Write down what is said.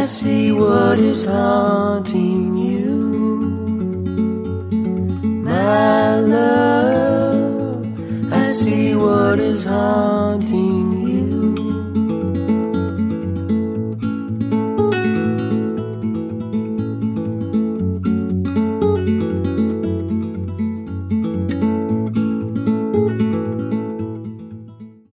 see what is haunting you, my love. I see what is haunting you.